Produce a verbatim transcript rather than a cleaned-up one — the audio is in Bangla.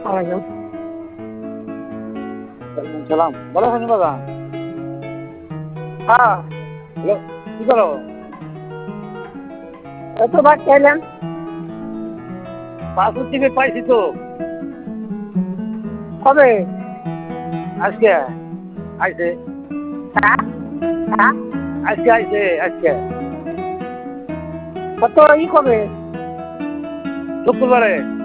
ওয়ালাইকুম সালাম। বলো শনি বাবা। হ্যাঁ কি করো? এত ভাত চাইলাম। পাসপোর্ট টিকিট পাইছি তো। কবে? আজকে আইছে। হ্যাঁ হ্যাঁ আজকে আইছে আজকে। কত ই কবে? শুক্রবারে।